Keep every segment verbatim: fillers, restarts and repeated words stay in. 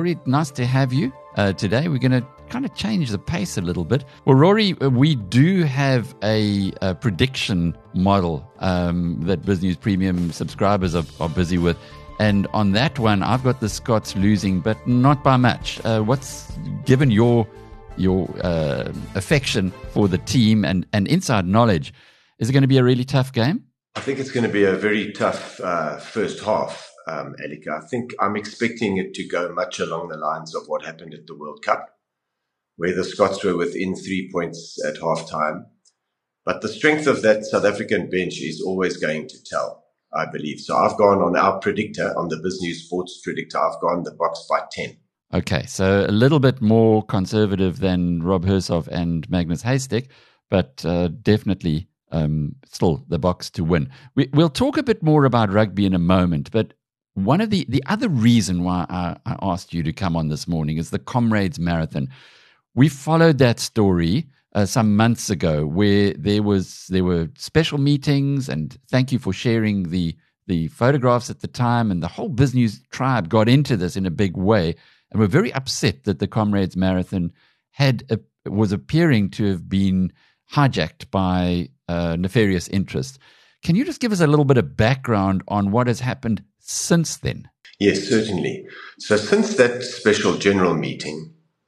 Rory, nice to have you uh, today. We're going to kind of change the pace a little bit. Well, Rory, we do have a, a prediction model um, that BizNews Premium subscribers are, are busy with. And on that one, I've got the Scots losing, but not by much. Uh, what's given your your uh, affection for the team and, and inside knowledge? Is it going to be a really tough game? I think it's going to be a very tough uh, first half, um, Alec. I think I'm expecting it to go much along the lines of what happened at the World Cup, where the Scots were within three points at half time. But the strength of that South African bench is always going to tell, I believe. So I've gone on our predictor, on the BizNews Sports predictor, I've gone the Boks by ten. Okay, so a little bit more conservative than Rob Hersov and Magnus Haystack, but uh, definitely um, still the Boks to win. We, we'll talk a bit more about rugby in a moment, but one of the, the other reason why I, I asked you to come on this morning is the Comrades Marathon. We followed that story uh, some months ago, where there was there were special meetings, and thank you for sharing the the photographs at the time, and the whole BizNews tribe got into this in a big way, and were very upset that the Comrades Marathon had a, was appearing to have been hijacked by uh, nefarious interests. Can you just give us a little bit of background on what has happened since then? Yes, certainly. So since that special general meeting,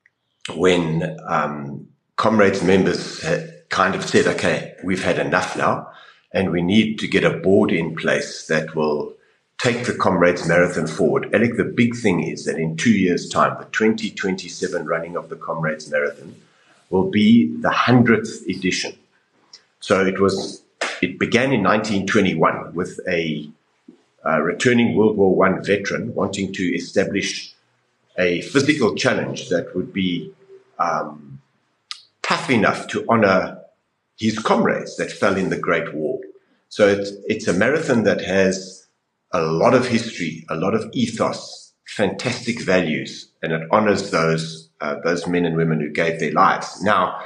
when um, Comrades members had kind of said, okay, we've had enough now, and we need to get a board in place that will take the Comrades Marathon forward. Alec, the big thing is that in two years' time, the twenty twenty-seven running of the Comrades Marathon will be the hundredth edition. So it was, it began in nineteen twenty-one with a uh, returning World War One veteran wanting to establish a physical challenge that would be um, tough enough to honor his comrades that fell in the Great War. So it's, it's a marathon that has a lot of history, a lot of ethos, fantastic values, and it honors those uh, those men and women who gave their lives. Now,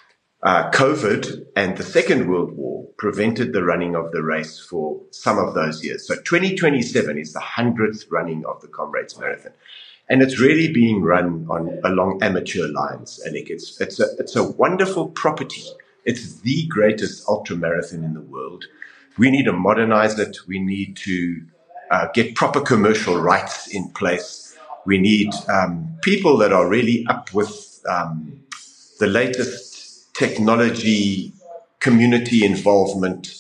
uh, COVID and the Second World War prevented the running of the race for some of those years. So twenty twenty-seven is the hundredth running of the Comrades Marathon. And it's really being run on along amateur lines, Alec. It's, it's, a, it's a wonderful property. It's the greatest ultra marathon in the world. We need to modernize it. We need to uh, get proper commercial rights in place. We need um, people that are really up with um, the latest technology, community involvement,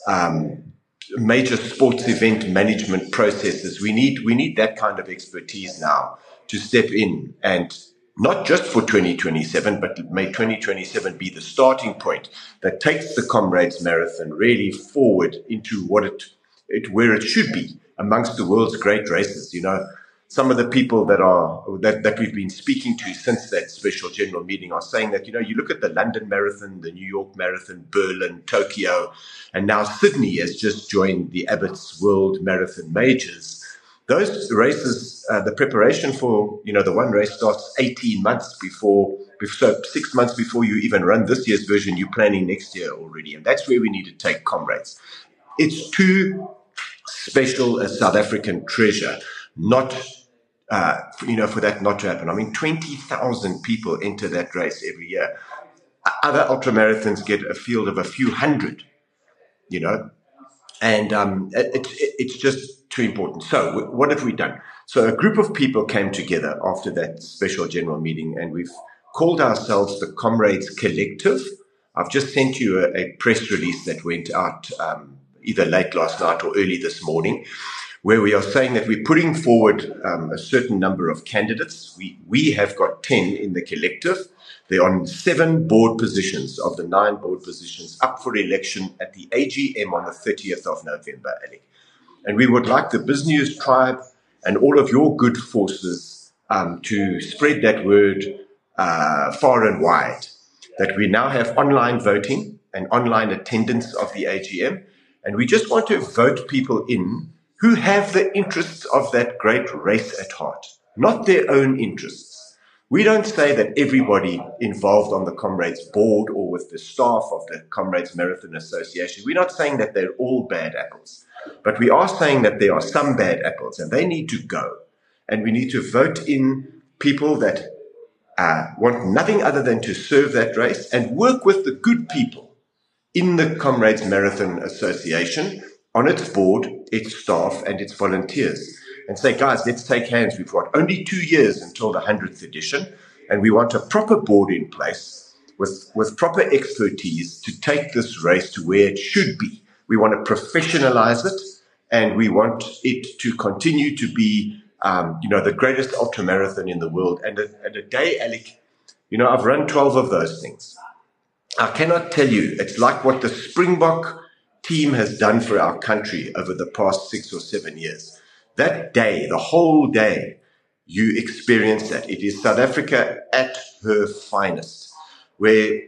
um, major sports event management processes. We need we need that kind of expertise now to step in, and not just for twenty twenty-seven, but may twenty twenty-seven be the starting point that takes the Comrades Marathon really forward into what it, it where it should be amongst the world's great races. You know, some of the people that are that, that we've been speaking to since that special general meeting are saying that, you know, you look at the London Marathon, the New York Marathon, Berlin, Tokyo, and now Sydney has just joined the Abbott's World Marathon Majors. Those races, uh, the preparation for, you know, the one race starts eighteen months before, so six months before you even run this year's version, you're planning next year already. And that's where we need to take Comrades. It's too special a South African treasure, not, uh, you know, for that not to happen. I mean, twenty thousand people enter that race every year. Other ultramarathons get a field of a few hundred, you know, and um, it, it, it's just too important. So what have we done? So a group of people came together after that special general meeting, and we've called ourselves the Comrades Collective. I've just sent you a, a press release that went out um, either late last night or early this morning, where we are saying that we're putting forward um, a certain number of candidates. We, we have got ten in the collective. They're on seven board positions of the nine board positions up for election at the A G M on the thirtieth of November, Alec. And we would like the BizNews tribe and all of your good forces um, to spread that word uh, far and wide, that we now have online voting and online attendance of the A G M. And we just want to vote people in who have the interests of that great race at heart, not their own interests. We don't say that everybody involved on the Comrades board or with the staff of the Comrades Marathon Association, we're not saying that they're all bad apples, but we are saying that there are some bad apples and they need to go. And we need to vote in people that uh, want nothing other than to serve that race and work with the good people in the Comrades Marathon Association, on its board, its staff, and its volunteers, and say, guys, let's take hands. We've got only two years until the hundredth edition, and we want a proper board in place with, with proper expertise to take this race to where it should be. We want to professionalize it, and we want it to continue to be, um, you know, the greatest ultramarathon in the world. And a, and a day, Alec, you know, I've run twelve of those things. I cannot tell you, it's like what the Springbok team has done for our country over the past six or seven years. That day, the whole day, you experience that. It is South Africa at her finest, where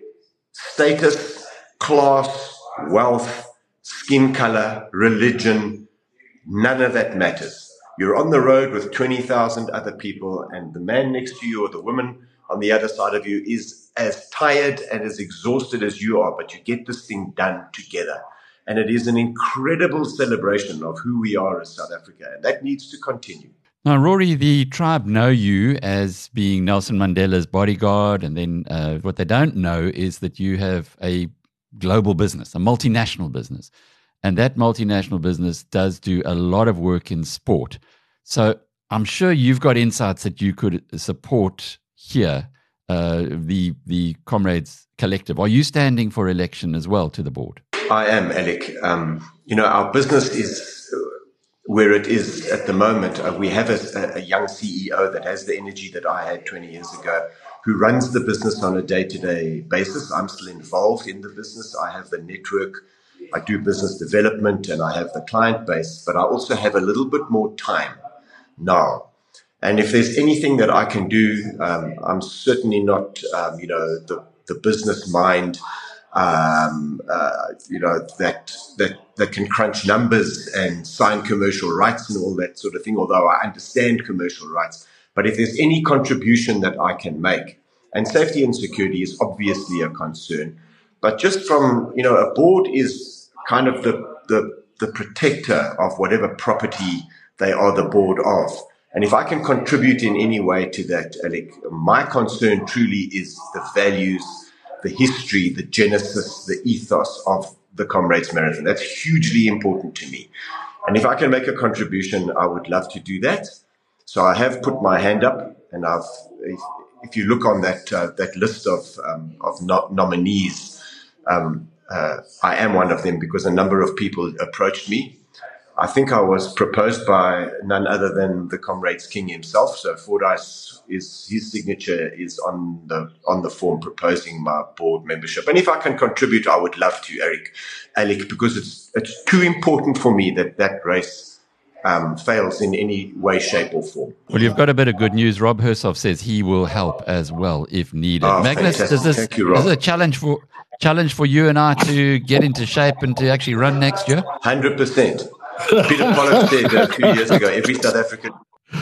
status, class, wealth, skin color, religion, none of that matters. You're on the road with twenty thousand other people, and the man next to you or the woman on the other side of you is as tired and as exhausted as you are, but you get this thing done together. And it is an incredible celebration of who we are as South Africa, and that needs to continue. Now, Rory, the tribe know you as being Nelson Mandela's bodyguard, and then uh, what they don't know is that you have a global business, a multinational business, and that multinational business does do a lot of work in sport. So I'm sure you've got insights that you could support here, uh, the the Comrades Collective. Are you standing for election as well to the board? I am, Alec. Um, you know, our business is where it is at the moment. Uh, we have a, a young C E O that has the energy that I had twenty years ago, who runs the business on a day-to-day basis. I'm still involved in the business. I have the network. I do business development, and I have the client base, but I also have a little bit more time now. And if there's anything that I can do, um, I'm certainly not, um, you know, the, the business mind, um, uh, you know, that, that, that can crunch numbers and sign commercial rights and all that sort of thing, although I understand commercial rights. But if there's any contribution that I can make, and safety and security is obviously a concern, but just from, you know, a board is kind of the, the, the protector of whatever property they are the board of. And if I can contribute in any way to that, Alec, my concern truly is the values, the history, the genesis, the ethos of the Comrades Marathon. That's hugely important to me. And if I can make a contribution, I would love to do that. So I have put my hand up, and I've, if, if you look on that uh, that list of um, of no- nominees, um, uh, I am one of them because a number of people approached me. I think I was proposed by none other than the Comrades King himself. So Fordyce is his signature is on the on the form proposing my board membership. And if I can contribute, I would love to, Eric, Alec, because it's it's too important for me that that race um, fails in any way, shape, or form. Well, you've got a bit of good news. Rob Hersoff says he will help as well if needed. Oh, Magnus, fantastic. is this, Thank you, Rob. is this a challenge for challenge for you and I to get into shape and to actually run next year? one hundred percent. Peter Pollard said uh, two years ago, every South African...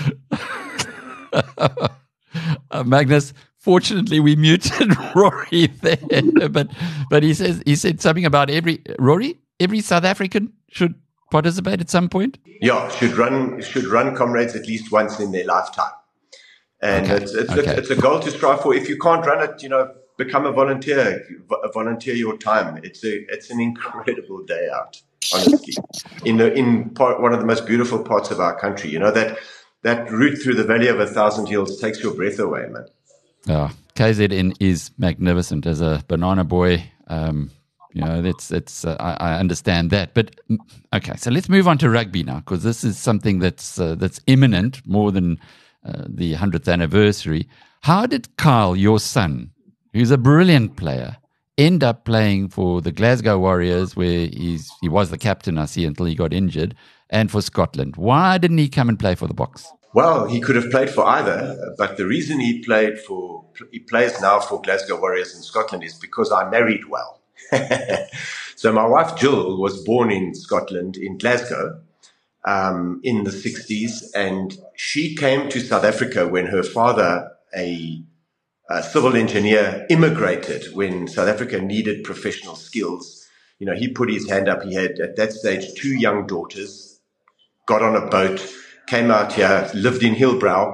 uh, Magnus, fortunately, we muted Rory there, but but he says he said something about every Rory, every South African should participate at some point. Yeah, should run should run Comrades at least once in their lifetime, and okay. it's it's, okay. a, it's a goal to strive for. If you can't run it, you know, become a volunteer, volunteer your time. It's a it's an incredible day out. Honestly, in the in part, one of the most beautiful parts of our country, you know, that that route through the Valley of a Thousand Hills takes your breath away, man. Oh, K Z N is magnificent as a banana boy. Um, you know, it's it's. Uh, I, I understand that, but okay. So let's move on to rugby now, because this is something that's uh, that's imminent, more than uh, the hundredth anniversary. How did Kyle, your son, who's a brilliant player, end up playing for the Glasgow Warriors, where he's he was the captain, I see, until he got injured, and for Scotland? Why didn't he come and play for the Boks? Well, he could have played for either, but the reason he played for he plays now for Glasgow Warriors in Scotland is because I married well. So my wife Jill was born in Scotland, in Glasgow, um, in the sixties, and she came to South Africa when her father, a A civil engineer, immigrated when South Africa needed professional skills. You know, he put his hand up. He had, at that stage, two young daughters, got on a boat, came out here, lived in Hillbrow,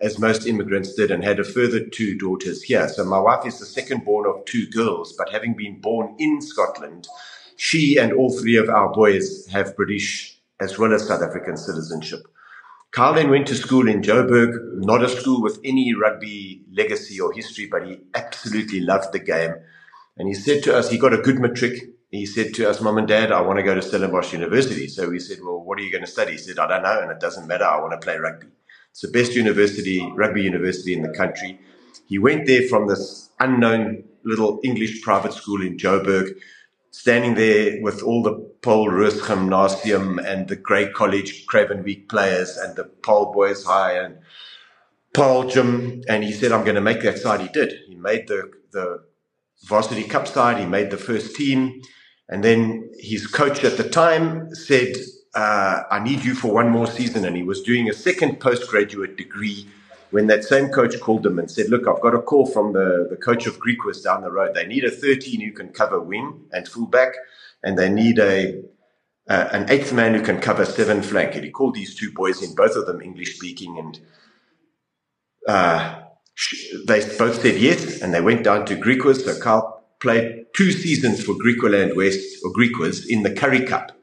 as most immigrants did, and had a further two daughters here. So my wife is the second born of two girls, but having been born in Scotland, she and all three of our boys have British as well as South African citizenship. Kyle then went to school in Joburg, not a school with any rugby legacy or history, but he absolutely loved the game. And he said to us, he got a good matric. He said to us, Mum and Dad, I want to go to Stellenbosch University. So we said, well, what are you going to study? He said, I don't know, and it doesn't matter. I want to play rugby. It's the best university, rugby university in the country. He went there from this unknown little English private school in Joburg, standing there with all the Paul Roos Gymnasium and the Grey College Cravenweek players and the Paul Boys High and Paul Gym. And he said, I'm going to make that side. He did. He made the, the varsity cup side. He made the first team. And then his coach at the time said, uh, I need you for one more season. And he was doing a second postgraduate degree when that same coach called him and said, look, I've got a call from the, the coach of Griquas down the road. They need a thirteen who can cover wing and fullback, and they need a uh, an eighth man who can cover seven flank. And he called these two boys in, both of them English-speaking, and uh, they both said yes, and they went down to Griquas. So Kyle played two seasons for Griqualand West, or Griquas, in the Currie Cup,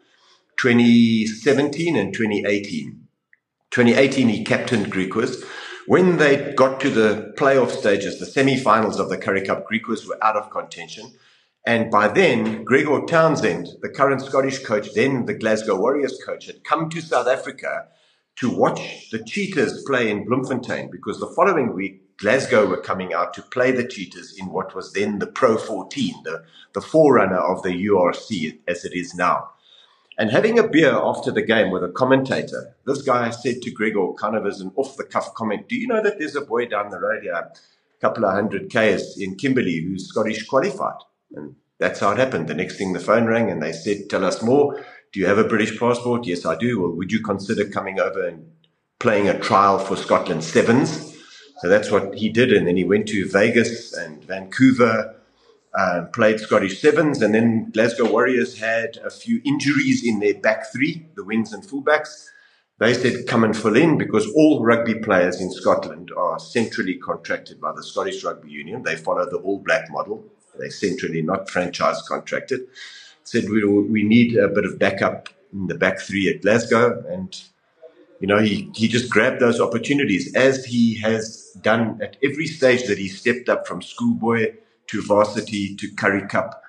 twenty seventeen and twenty eighteen. twenty eighteen, he captained Griquas. When they got to the playoff stages, the semi-finals of the Currie Cup, Griquas were out of contention. And by then, Gregor Townsend, the current Scottish coach, then the Glasgow Warriors coach, had come to South Africa to watch the Cheetahs play in Bloemfontein, because the following week, Glasgow were coming out to play the Cheetahs in what was then the Pro fourteen, the, the forerunner of the U R C as it is now. And having a beer after the game with a commentator, this guy said to Gregor, kind of as an off-the-cuff comment, do you know that there's a boy down the road here, a couple of hundred Ks in Kimberley, who's Scottish qualified? And that's how it happened. The next thing the phone rang and they said, tell us more. Do you have a British passport? Yes, I do. Well, would you consider coming over and playing a trial for Scotland Sevens? So that's what he did. And then he went to Vegas and Vancouver, Uh, played Scottish Sevens, and then Glasgow Warriors had a few injuries in their back three, the wings and fullbacks. They said, come and fill in, because all rugby players in Scotland are centrally contracted by the Scottish Rugby Union. They follow the All Black model. They're centrally, not franchise contracted. Said, we, we need a bit of backup in the back three at Glasgow. And, you know, he, he just grabbed those opportunities, as he has done at every stage that he stepped up, from schoolboy to varsity, to Currie Cup,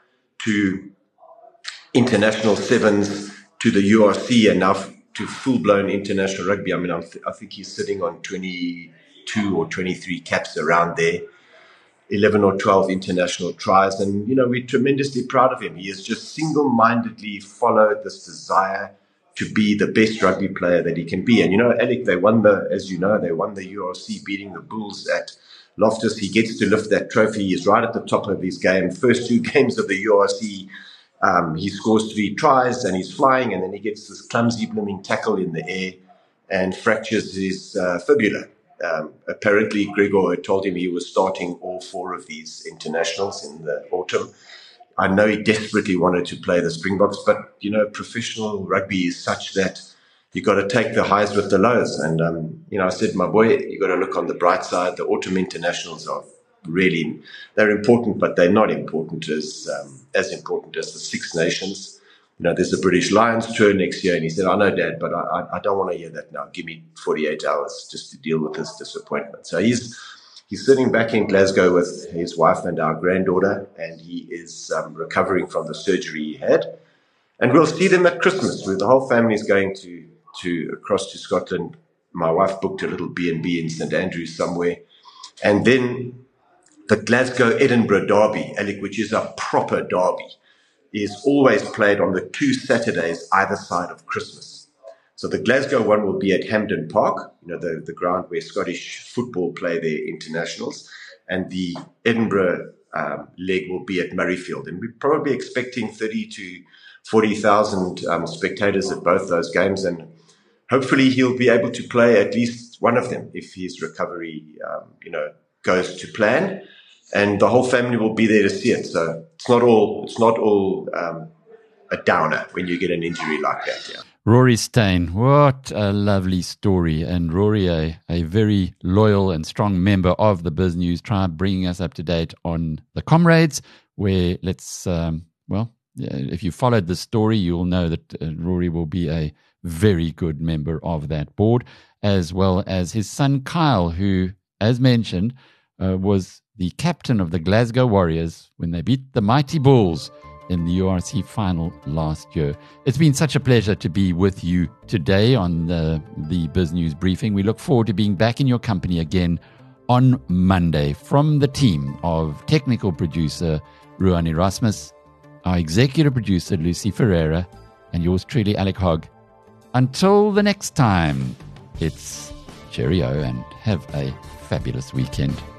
to international sevens, to the U R C, and now to full-blown international rugby. I mean, I'm th- I think he's sitting on twenty-two or twenty-three caps around there, eleven or twelve international tries. And, you know, we're tremendously proud of him. He has just single-mindedly followed this desire to be the best rugby player that he can be. And, you know, Alec, they won the, as you know, they won the U R C, beating the Bulls at Loftus. He gets to lift that trophy. He's right at the top of his game. First two games of the U R C, um, he scores three tries and he's flying, and then he gets this clumsy blooming tackle in the air and fractures his uh, fibula. Um, apparently, Gregor had told him he was starting all four of these internationals in the autumn. I know he desperately wanted to play the Springboks, but, you know, professional rugby is such that you got to take the highs with the lows. And, um, you know, I said, my boy, you got to look on the bright side. The autumn internationals are really, they're important, but they're not important as, um, as important as the Six Nations. You know, there's a British Lions tour next year. And he said, I know, Dad, but I, I don't want to hear that now. Give me forty-eight hours just to deal with this disappointment. So he's, he's sitting back in Glasgow with his wife and our granddaughter, and he is um, recovering from the surgery he had. And we'll see them at Christmas, where the whole family is going to, to across to Scotland. My wife booked a little B and B in St Andrews somewhere. And then the Glasgow-Edinburgh derby, Alec, which is a proper derby, is always played on the two Saturdays either side of Christmas. So the Glasgow one will be at Hampden Park, you know, the, the ground where Scottish football play their internationals. And the Edinburgh um, leg will be at Murrayfield. And we're probably expecting thirty to forty thousand um, spectators at both those games. And hopefully he'll be able to play at least one of them if his recovery, um, you know, goes to plan. And the whole family will be there to see it. So it's not all, it's not all um, a downer when you get an injury like that. Yeah. Rory Steyn, what a lovely story. And Rory, a, a very loyal and strong member of the Biz News Tribe, bringing us up to date on the Comrades, where let's, um, well, if you followed the story, you'll know that uh, Rory will be a very good member of that board, as well as his son Kyle, who, as mentioned, uh, was the captain of the Glasgow Warriors when they beat the Mighty Bulls in the U R C final last year. It's been such a pleasure to be with you today on the, the Biz News Briefing. We look forward to being back in your company again on Monday. From the team of technical producer Ruan Erasmus, our executive producer Lucy Ferreira, and yours truly, Alec Hogg. Until the next time, it's cheerio and have a fabulous weekend.